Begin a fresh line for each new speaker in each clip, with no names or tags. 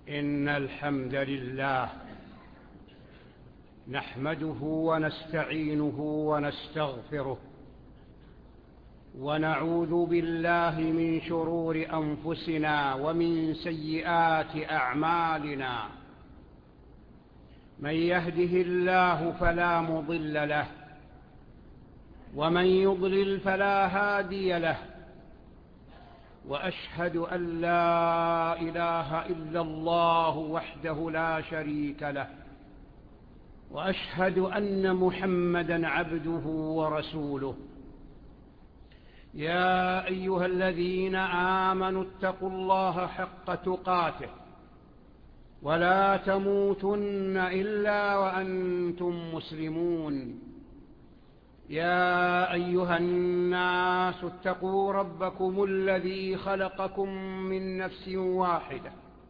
إن الحمد لله نحمده ونستعينه ونستغفره ونعوذ بالله من شرور أنفسنا ومن سيئات أعمالنا. من يهده الله فلا مضل له ومن يضلل فلا هادي له، وأشهد أن لا إله إلا الله وحده لا شريك له، وأشهد أن محمدًا عبده ورسوله. يا أيها الذين آمنوا اتقوا الله حق تقاته ولا تموتن إلا وأنتم مسلمون. يا أيها الناس اتقوا ربكم الذي خلقكم من نفس واحدة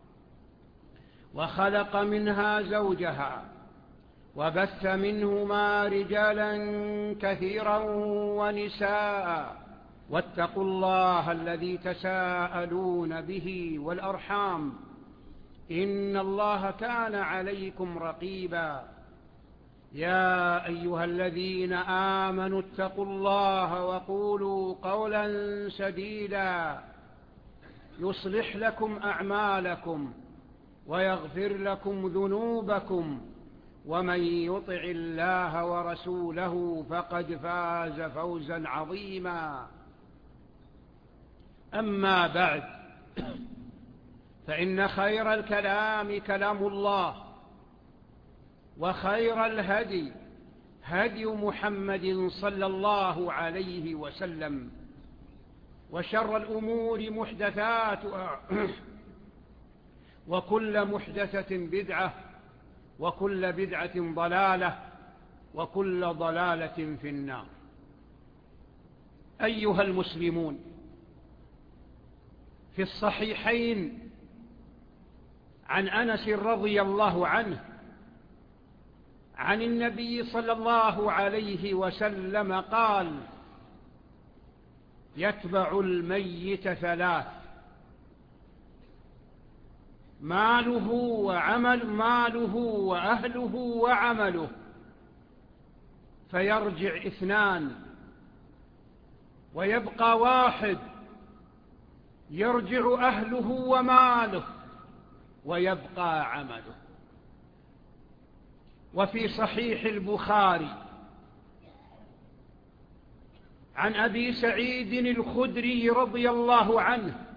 وخلق منها زوجها وبث منهما رجالا كثيرا ونساء، واتقوا الله الذي تساءلون به والأرحام إن الله كان عليكم رقيبا. يا أيها الذين آمنوا اتقوا الله وقولوا قولا سديدا يصلح لكم أعمالكم ويغفر لكم ذنوبكم، ومن يطع الله ورسوله فقد فاز فوزا عظيما. أما بعد، فإن خير الكلام كلام الله، وخير الهدي هدي محمد صلى الله عليه وسلم، وشر الأمور محدثاتها وكل محدثة بدعة وكل بدعة ضلالة وكل ضلالة في النار. أيها المسلمون، في الصحيحين عن أنس رضي الله عنه عن النبي صلى الله عليه وسلم قال: يتبع الميت ثلاث: ماله وأهله وعمله، فيرجع اثنان ويبقى واحد، يرجع أهله وماله ويبقى عمله. وفي صحيح البخاري عن أبي سعيد الخدري رضي الله عنه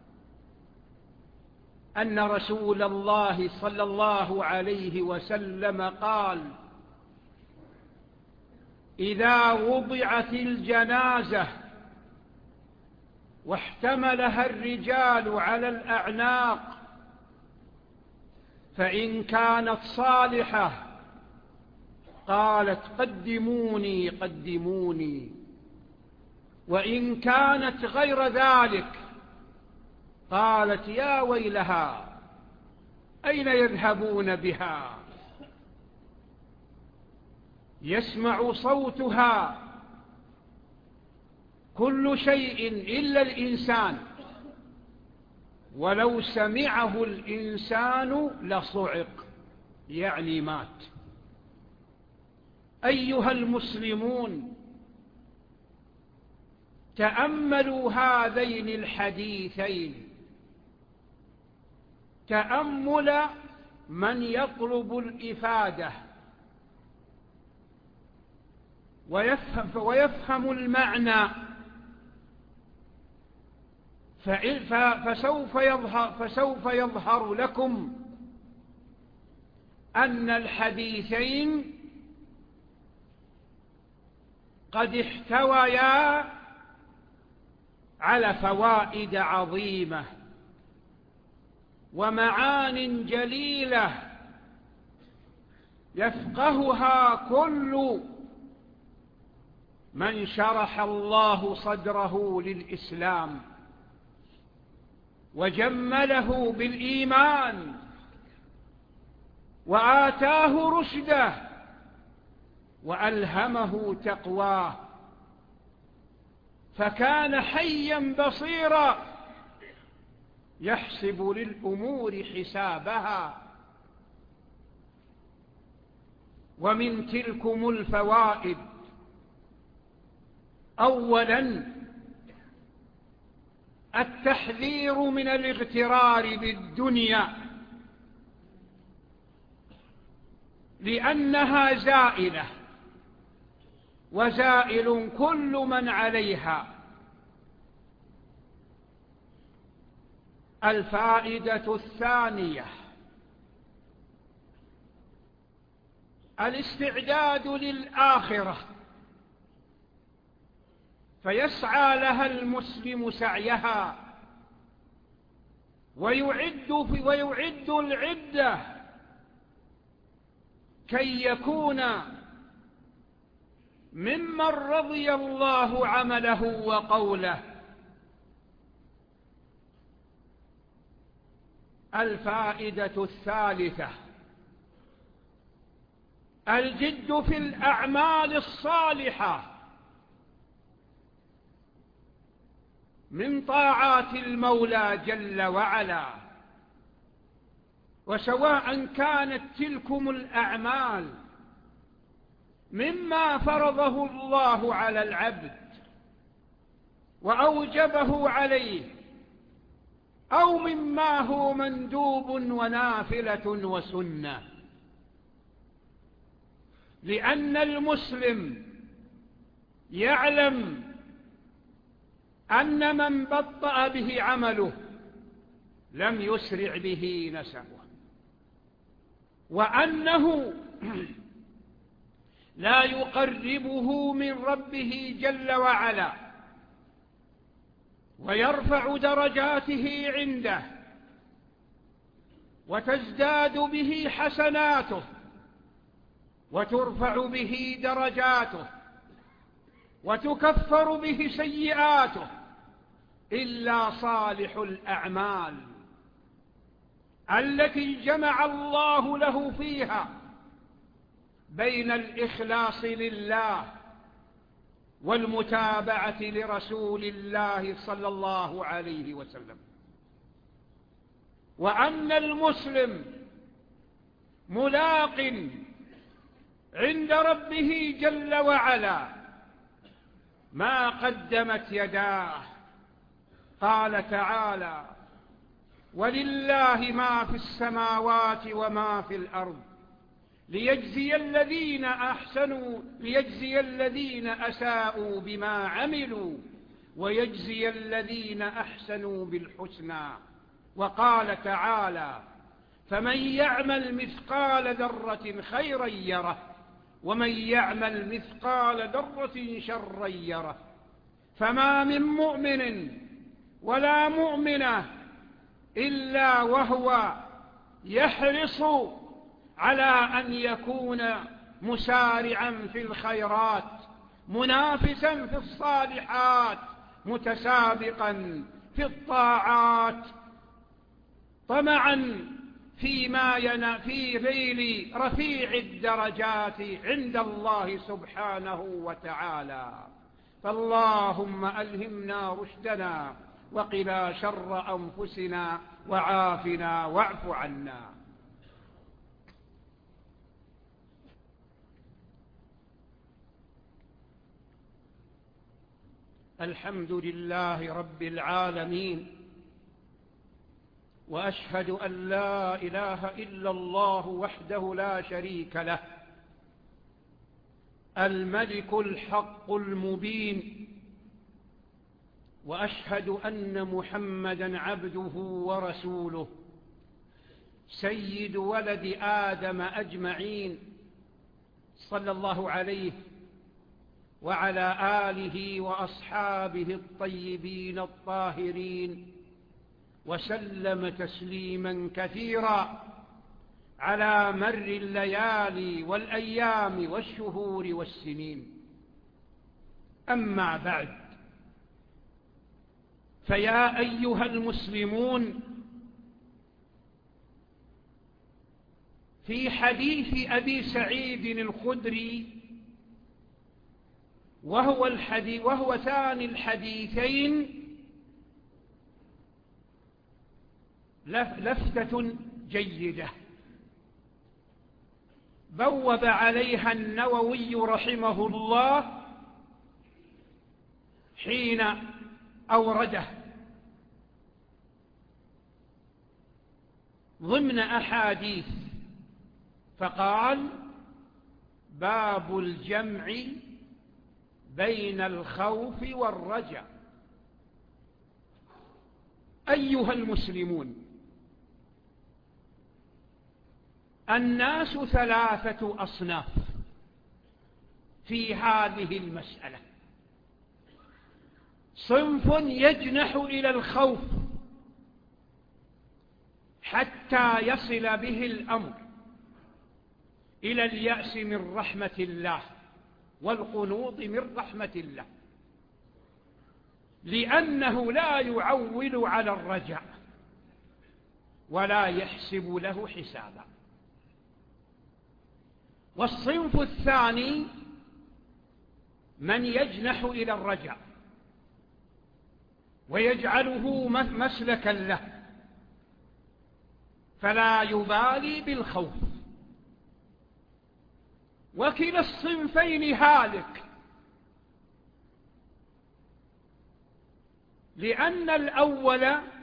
أن رسول الله صلى الله عليه وسلم قال: إذا وضعت الجنازة واحتملها الرجال على الأعناق، فإن كانت صالحة قالت: قدموني قدموني، وإن كانت غير ذلك قالت: يا ويلها، أين يذهبون بها؟ يسمع صوتها كل شيء إلا الإنسان، ولو سمعه الإنسان لصعق، يعني مات. أيها المسلمون، تأملوا هذين الحديثين تأمل من يطلب الإفادة ويفهم المعنى، فسوف يظهر لكم أن الحديثين قد احتويا على فوائد عظيمة ومعان جليلة يفقهها كل من شرح الله صدره للإسلام وجمله بالإيمان وآتاه رشده وألهمه تقواه، فكان حيا بصيرا يحسب للأمور حسابها. ومن تلكم الفوائد: أولا التحذير من الاغترار بالدنيا، لأنها زائلة، وزائل كل من عليها. الفائدة الثانية الاستعداد للآخرة، فيسعى لها المسلم سعيها، ويعد العدة كي يكون ممن رضي الله عمله وقوله. الفائدة الثالثة الجد في الأعمال الصالحة من طاعات المولى جل وعلا، وسواء كانت تلكم الأعمال مما فرضه الله على العبد وأوجبه عليه، أو مما هو مندوب ونافلة وسنة، لأن المسلم يعلم أن من بطأ به عمله لم يسرع به نسبه، وأنه لا يقربه من ربه جل وعلا ويرفع درجاته عنده، وتزداد به حسناته وترفع به درجاته وتكفر به سيئاته، إلا صالح الأعمال التي جمع الله له فيها بين الإخلاص لله والمتابعة لرسول الله صلى الله عليه وسلم. وأن المسلم ملاق عند ربه جل وعلا ما قدمت يداه. قال تعالى: ولله ما في السماوات وما في الأرض ليجزي الذين أساءوا بما عملوا ويجزي الذين أحسنوا بالحسنى. وقال تعالى: فمن يعمل مثقال ذرة خيرا يره ومن يعمل مثقال ذرة شرا يره. فما من مؤمن ولا مؤمنة إلا وهو يحرص على أن يكون مسارعا في الخيرات، منافسا في الصالحات، متسابقا في الطاعات، طمعا في نيل رفيع الدرجات عند الله سبحانه وتعالى. فاللهم ألهمنا رشدنا وقنا شر أنفسنا وعافنا واعف عنا. الحمد لله رب العالمين، وأشهد أن لا إله إلا الله وحده لا شريك له، الملك الحق المبين. وأشهد أن محمدًا عبده ورسوله، سيد ولد آدم أجمعين، صلى الله عليه وعلى آله وأصحابه الطيبين الطاهرين، وسلم تسليما كثيرا على مر الليالي والأيام والشهور والسنين. أما بعد، فيا أيها المسلمون، في حديث أبي سعيد الخدري، وهو ثاني الحديثين لفتة جيدة بوب عليها النووي رحمه الله حين أورده ضمن أحاديث، فقال: باب الجمع بين الخوف والرجاء. أيها المسلمون، الناس ثلاثة أصناف في هذه المسألة. صنف يجنح إلى الخوف حتى يصل به الأمر إلى اليأس من رحمة الله والقنوط من رحمة الله، لأنه لا يعول على الرجاء ولا يحسب له حسابا. والصنف الثاني من يجنح إلى الرجاء ويجعله مسلكا له، فلا يبالي بالخوف. وكلا الصنفين هالك، لأن الأول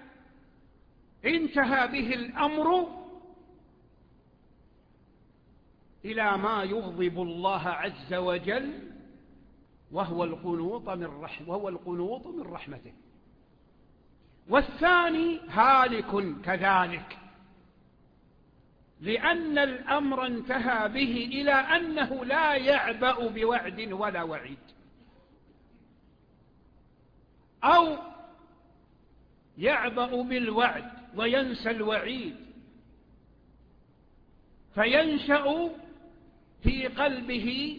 انتهى به الأمر إلى ما يغضب الله عز وجل، وهو القنوط من رحمته. والثاني هالك كذلك، لأن الأمر انتهى به إلى أنه لا يعبأ بوعد ولا وعيد، أو يعبأ بالوعد وينسى الوعيد، فينشأ في قلبه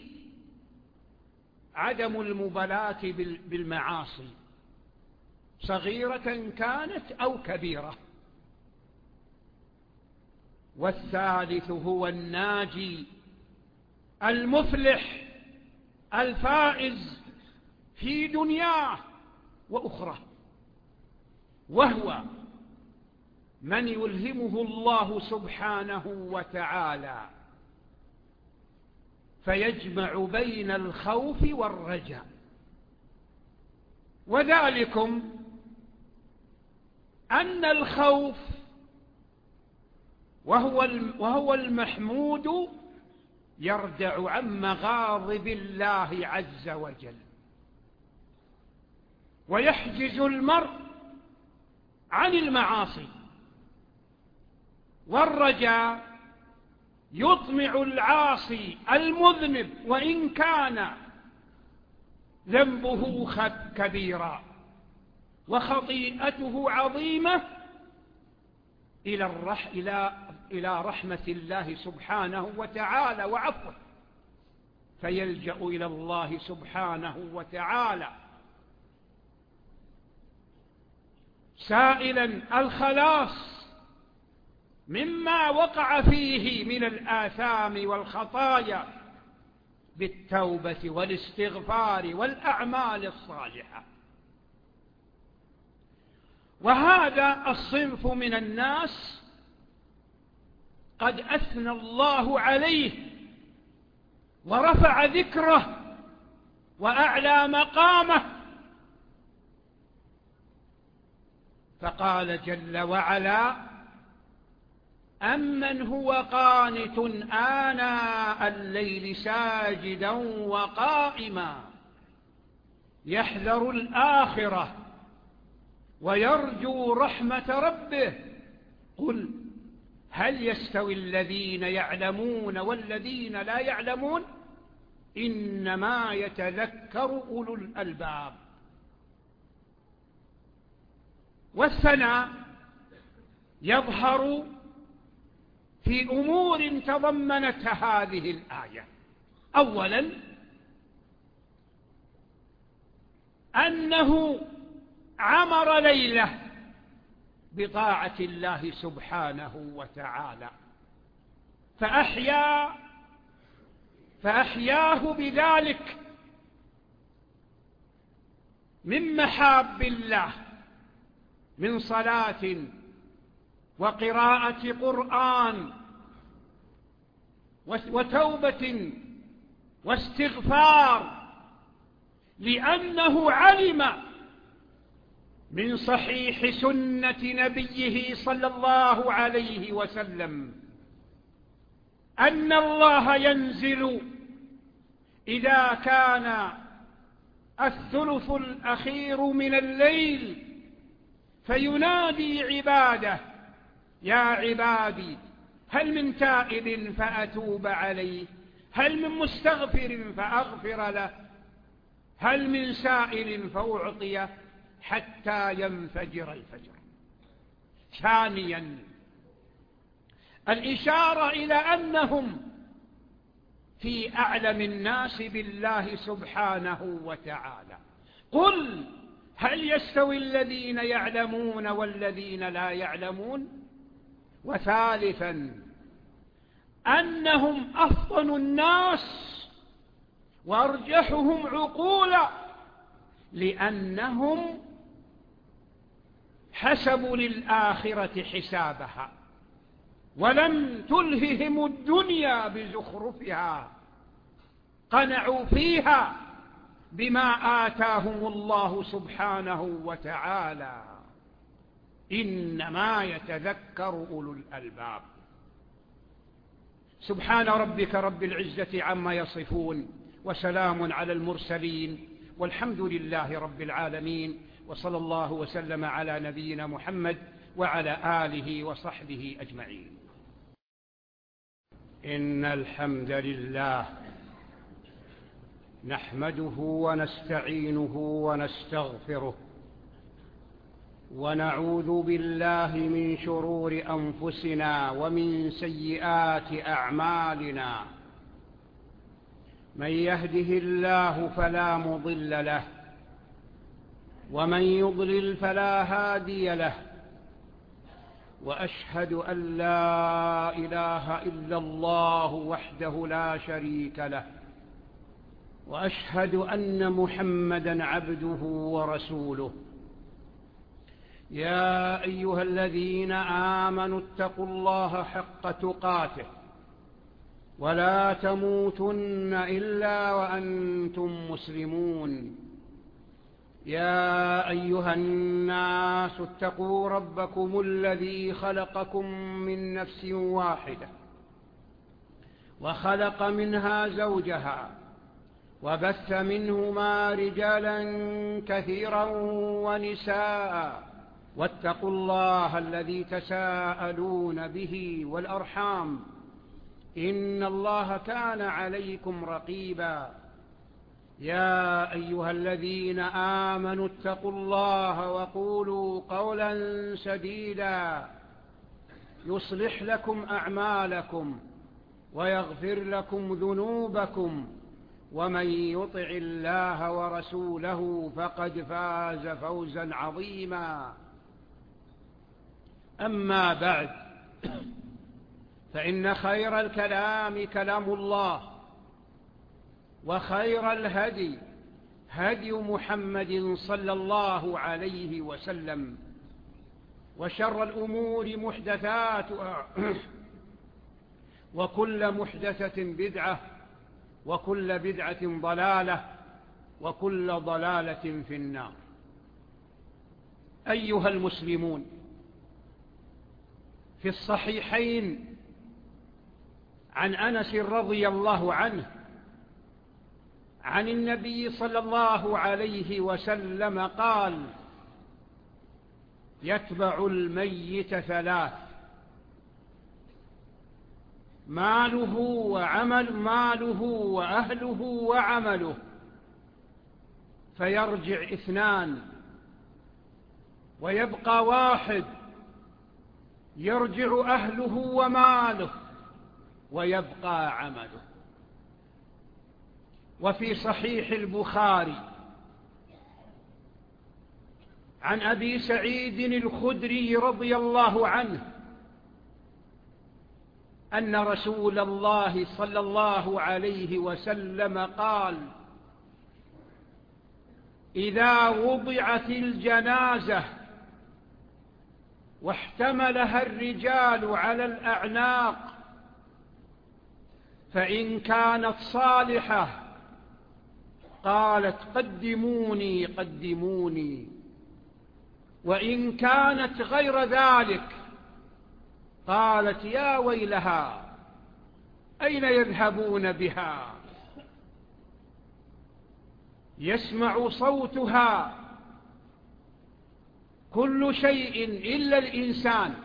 عدم المبالاة بالمعاصي صغيرة كانت أو كبيرة. والثالث هو الناجي المفلح الفائز في دنياه وأخرى، وهو من يلهمه الله سبحانه وتعالى فيجمع بين الخوف والرجاء. وذلكم أن الخوف وهو المحمود يردع عن مغاضب الله عز وجل، ويحجز المرء عن المعاصي. والرجاء يطمع العاصي المذنب وإن كان ذنبه كبيرا وخطيئته عظيمة إلى رحمة الله سبحانه وتعالى وعفوه، فيلجأ إلى الله سبحانه وتعالى سائلا الخلاص مما وقع فيه من الآثام والخطايا بالتوبة والاستغفار والأعمال الصالحة. وهذا الصنف من الناس قد أثنى الله عليه ورفع ذكره وأعلى مقامه، فقال جل وعلا: أمن هو قانت آناء الليل ساجدا وقائما يحذر الآخرة ويرجو رحمة ربه قل هل يستوي الذين يعلمون والذين لا يعلمون إنما يتذكر أولو الألباب. والثناء يظهر في أمور تضمنتها هذه الآية. أولا أنه عمر ليله بطاعة الله سبحانه وتعالى فأحياه بذلك من محاب الله من صلاة وقراءة قرآن وتوبة واستغفار، لأنه علم من صحيح سنة نبيه صلى الله عليه وسلم أن الله ينزل إذا كان الثلث الأخير من الليل فينادي عباده: يا عبادي هل من تائب فأتوب عليه، هل من مستغفر فأغفر له، هل من سائل فأعطيه، حتى ينفجر الفجر. ثانيا، الإشارة إلى أنهم في أعلم الناس بالله سبحانه وتعالى. قل هل يستوي الذين يعلمون والذين لا يعلمون؟ وثالثا، أنهم أفطن الناس وأرجحهم عقولا، لأنهم حسبوا للآخرة حسابها ولم تلههم الدنيا بزخرفها، قنعوا فيها بما آتاهم الله سبحانه وتعالى. إنما يتذكر أولو الألباب. سبحان ربك رب العزة عما يصفون، وسلام على المرسلين، والحمد لله رب العالمين، وصلى الله وسلم على نبينا محمد وعلى آله وصحبه أجمعين. إن الحمد لله نحمده ونستعينه ونستغفره، ونعوذ بالله من شرور أنفسنا ومن سيئات أعمالنا. من يهده الله فلا مضل له، ومن يضلل فلا هادي له، وأشهد أن لا إله إلا الله وحده لا شريك له، وأشهد أن محمدًا عبده ورسوله. يا أيها الذين آمنوا اتقوا الله حق تقاته ولا تموتن إلا وأنتم مسلمون. يا أيها الناس اتقوا ربكم الذي خلقكم من نفس واحدة وخلق منها زوجها وبث منهما رجالا كثيرا ونساء، واتقوا الله الذي تساءلون به والأرحام، إن الله كان عليكم رقيبا. يا أيها الذين آمنوا اتقوا الله وقولوا قولا سديدا يصلح لكم أعمالكم ويغفر لكم ذنوبكم، ومن يطع الله ورسوله فقد فاز فوزا عظيما. أما بعد، فإن خير الكلام كلام الله، وخير الهدي هدي محمد صلى الله عليه وسلم، وشر الأمور محدثاتها وكل محدثة بدعة، وكل بدعة ضلالة، وكل ضلالة في النار. أيها المسلمون، في الصحيحين عن أنس رضي الله عنه عن النبي صلى الله عليه وسلم قال: يتبع الميت ثلاث: ماله وأهله وعمله، فيرجع اثنان ويبقى واحد، يرجع أهله وماله ويبقى عمله. وفي صحيح البخاري عن أبي سعيد الخدري رضي الله عنه أن رسول الله صلى الله عليه وسلم قال: إذا وضعت الجنازة واحتملها الرجال على الأعناق، فإن كانت صالحة قالت قدموني قدموني، وإن كانت غير ذلك قالت يا ويلها أين يذهبون بها. يسمع صوتها كل شيء إلا الإنسان،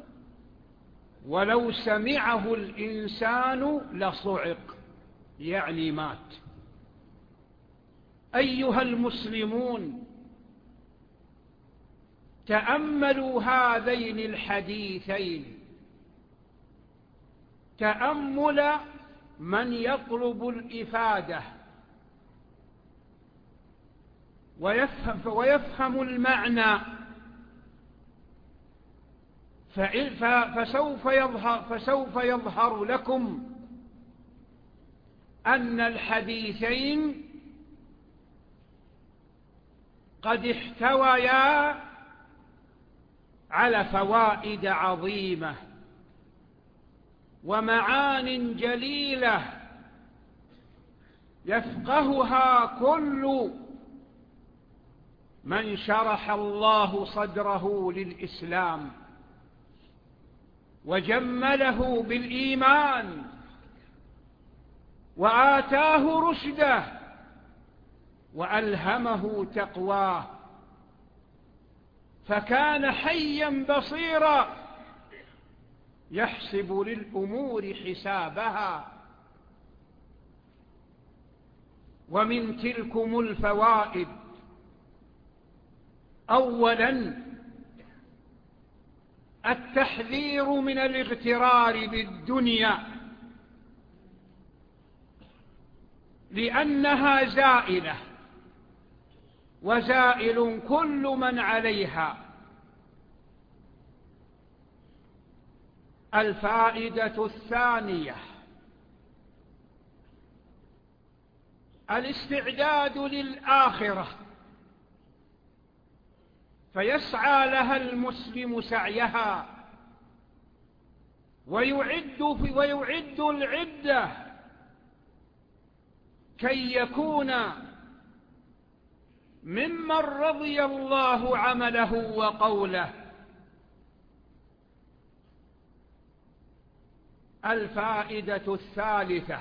ولو سمعه الإنسان لصعق، يعني مات. أيها المسلمون، تأملوا هذين الحديثين تأمل من يطلب الإفادة ويفهم المعنى، فسوف يظهر لكم أن الحديثين قد احتويا على فوائد عظيمة ومعان جليلة يفقهها كل من شرح الله صدره للإسلام وجمله بالإيمان وآتاه رشده وألهمه تقواه، فكان حيا بصيرا يحسب للأمور حسابها. ومن تلكم الفوائد: أولا، التحذير من الاغترار بالدنيا، لأنها زائلة وزائل كل من عليها. الفائدة الثانية: الاستعداد للآخرة، فيسعى لها المسلم سعيها ويعد العدة كي يكون ممن رضي الله عمله وقوله. الفائدة الثالثة: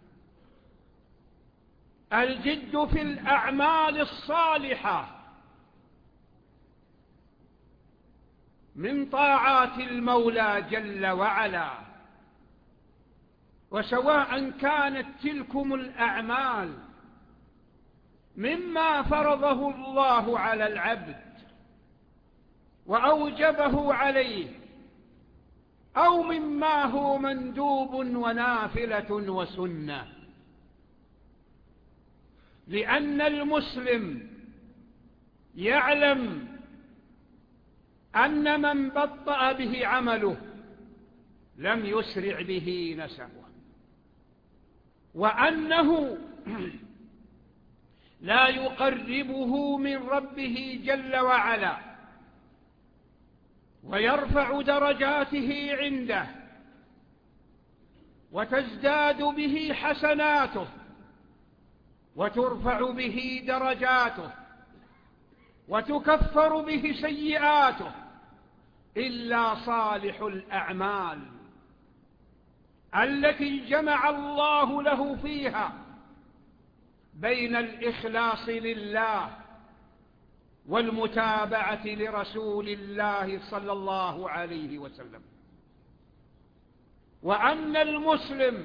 الجد في الأعمال الصالحة من طاعات المولى جل وعلا، وسواء كانت تلكم الأعمال مما فرضه الله على العبد وأوجبه عليه، أو مما هو مندوب ونافلة وسنة، لأن المسلم يعلم أن من بطأ به عمله لم يسرع به نسبه، وأنه لا يقربه من ربه جل وعلا ويرفع درجاته عنده وتزداد به حسناته وترفع به درجاته وتكفر به سيئاته، إلا صالح الأعمال التي جمع الله له فيها بين الإخلاص لله والمتابعة لرسول الله صلى الله عليه وسلم. وأن المسلم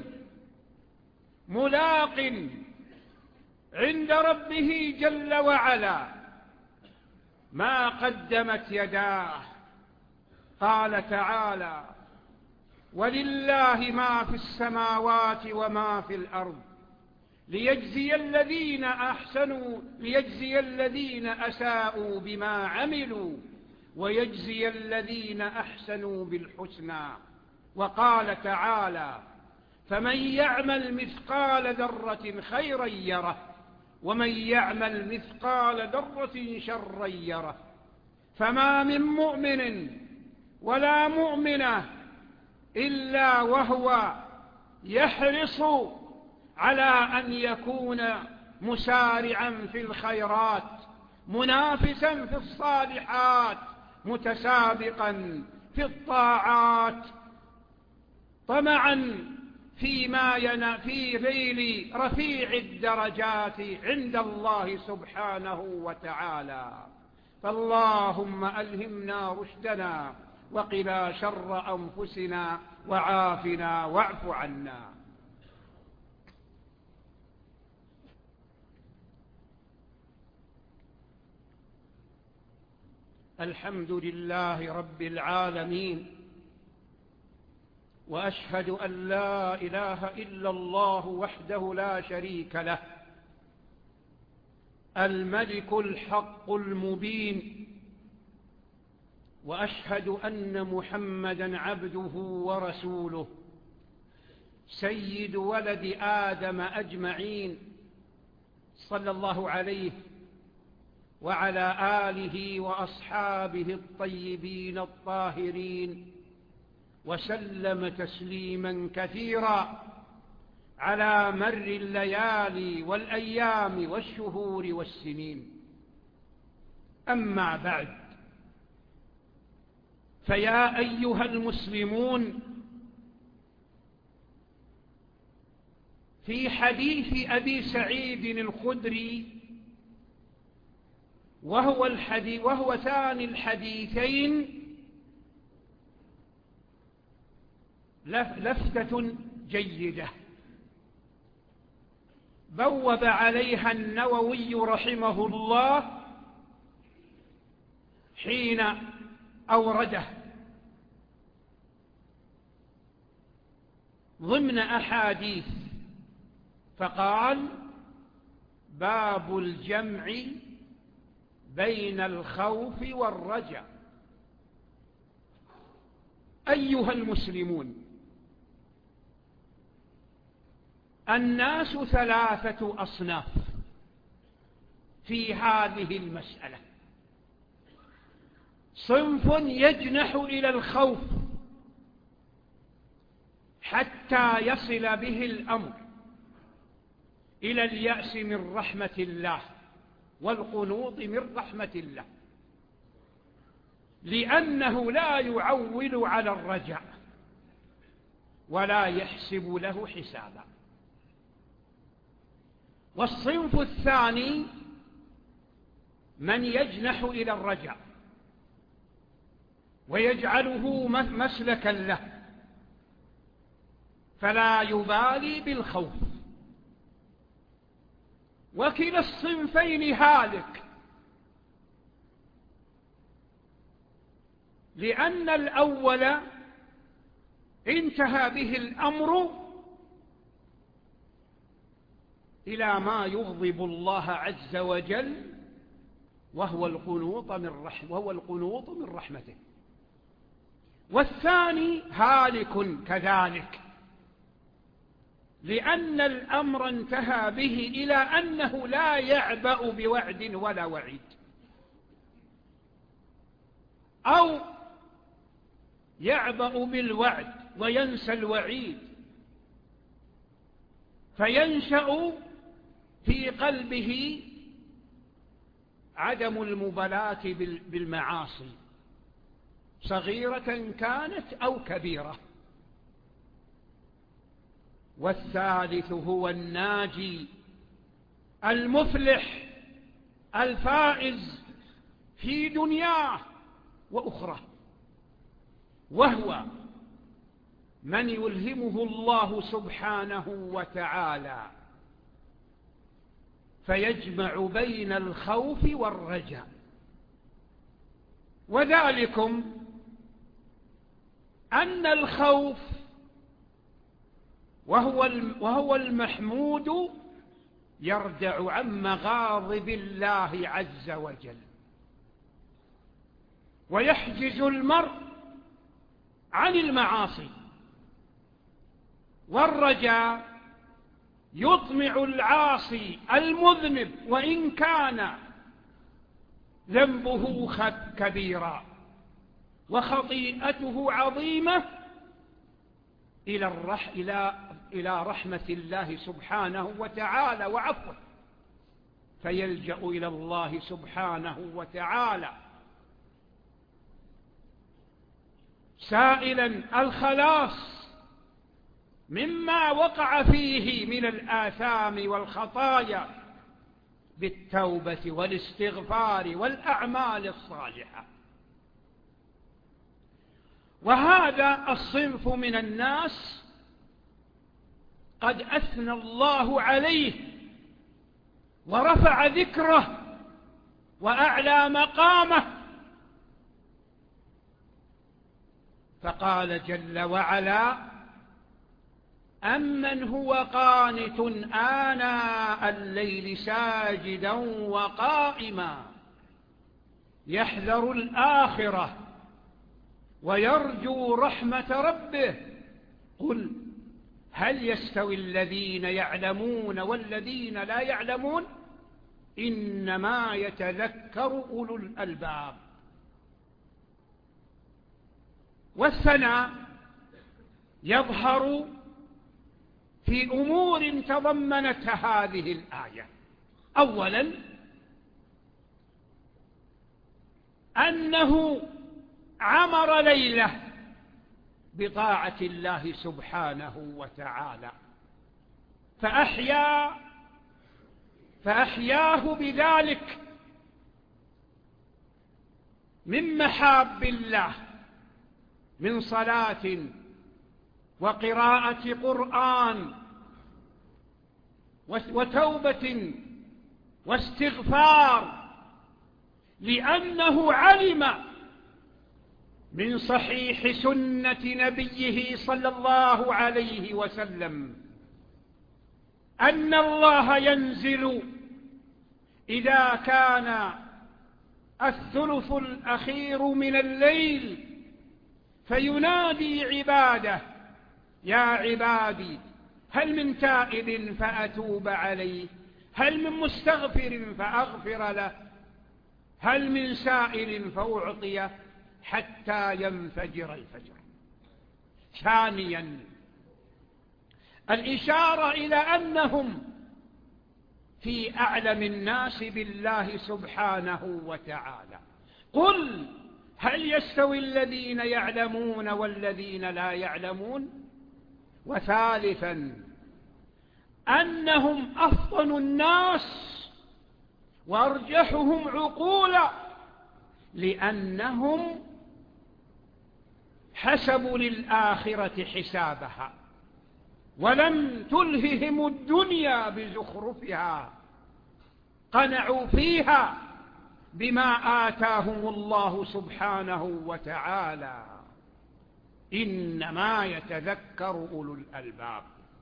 ملاق عند ربه جل وعلا ما قدمت يداه. قال تعالى: ولله ما في السماوات وما في الأرض ليجزي الذين أساءوا بما عملوا ويجزي الذين أحسنوا بالحسنى. وقال تعالى: فمن يعمل مثقال ذرة خيرا يره ومن يعمل مثقال ذرة شرا يره. فما من مؤمن ولا مؤمنة إلا وهو يحرص على أن يكون مسارعا في الخيرات، منافسا في الصالحات، متسابقا في الطاعات، طمعا في ذيل رفيع الدرجات عند الله سبحانه وتعالى. فاللهم ألهمنا رشدنا وقنا شر أنفسنا وعافنا واعف عنا. الحمد لله رب العالمين، وأشهد أن لا إله إلا الله وحده لا شريك له، الملك الحق المبين، وأشهد أن محمدًا عبده ورسوله سيد ولد آدم أجمعين، صلى الله عليه وعلى آله وأصحابه الطيبين الطاهرين، وسلم تسليما كثيرا على مر الليالي والأيام والشهور والسنين. أما بعد، فيا أيها المسلمون، في حديث أبي سعيد الخدري، وهو ثاني الحديثين، لفتة جيدة بوب عليها النووي رحمه الله حين أورده ضمن أحاديث، فقال: باب الجمع بين الخوف والرجاء. أيها المسلمون، الناس ثلاثة أصناف في هذه المسألة: صنف يجنح إلى الخوف حتى يصل به الأمر إلى اليأس من رحمة الله والقنوط من رحمة الله، لأنه لا يعول على الرجاء ولا يحسب له حسابا. والصنف الثاني من يجنح إلى الرجاء ويجعله مسلكا له، فلا يبالي بالخوف. وكلا الصنفين هالك، لأن الأول انتهى به الأمر إلى ما يغضب الله عز وجل، وهو القنوط من رحمته. والثاني هالك كذلك، لأن الأمر انتهى به إلى أنه لا يعبأ بوعد ولا وعيد، أو يعبأ بالوعد وينسى الوعيد، فينشأ في قلبه عدم المبالاة بالمعاصي، صغيرة كانت أو كبيرة. والثالث هو الناجي المفلح الفائز في دنياه وأخرى، وهو من يلهمه الله سبحانه وتعالى فيجمع بين الخوف والرجاء. وذلكم أن الخوف وهو المحمود يردع عن مغاضب الله عز وجل، ويحجز المرء عن المعاصي. والرجاء يطمع العاصي المذنب وإن كان ذنبه كبيرا، وخطيئته عظيمة إلى رحمة الله سبحانه وتعالى وعفوه، فيلجأ إلى الله سبحانه وتعالى سائلا الخلاص مما وقع فيه من الآثام والخطايا بالتوبة والاستغفار والأعمال الصالحة. وهذا الصنف من الناس قد أثنى الله عليه ورفع ذكره وأعلى مقامه، فقال جل وعلا: أمن هو قانت آناء الليل ساجدا وقائما يحذر الآخرة ويرجو رحمة ربه قل هل يستوي الذين يعلمون والذين لا يعلمون إنما يتذكر أولو الألباب. والثناء يظهر في أمور تضمنتها هذه الآية. أولا أنه عمر ليله بطاعة الله سبحانه وتعالى فأحياه بذلك من محاب الله من صلاة وقراءة قرآن وتوبة واستغفار، لأنه علم من صحيح سنة نبيه صلى الله عليه وسلم أن الله ينزل إذا كان الثلث الأخير من الليل فينادي عباده: يا عبادي هل من تائب فأتوب عليه، هل من مستغفر فأغفر له، هل من سائل فأعطيه، حتى ينفجر الفجر. ثانيا الإشارة إلى أنهم في أعلم الناس بالله سبحانه وتعالى. قل هل يستوي الذين يعلمون والذين لا يعلمون. وثالثا أنهم أفضل الناس وأرجحهم عقولا، لأنهم حسبوا للآخرة حسابها ولم تلههم الدنيا بزخرفها، قنعوا فيها بما آتاهم الله سبحانه وتعالى. إنما يتذكر أولو الألباب.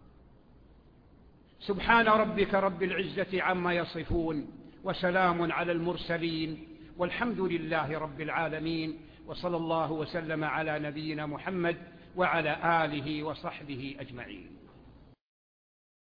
سبحان ربك رب العزة عما يصفون وسلام على المرسلين والحمد لله رب العالمين، وصلى الله وسلم على نبينا محمد وعلى آله وصحبه أجمعين.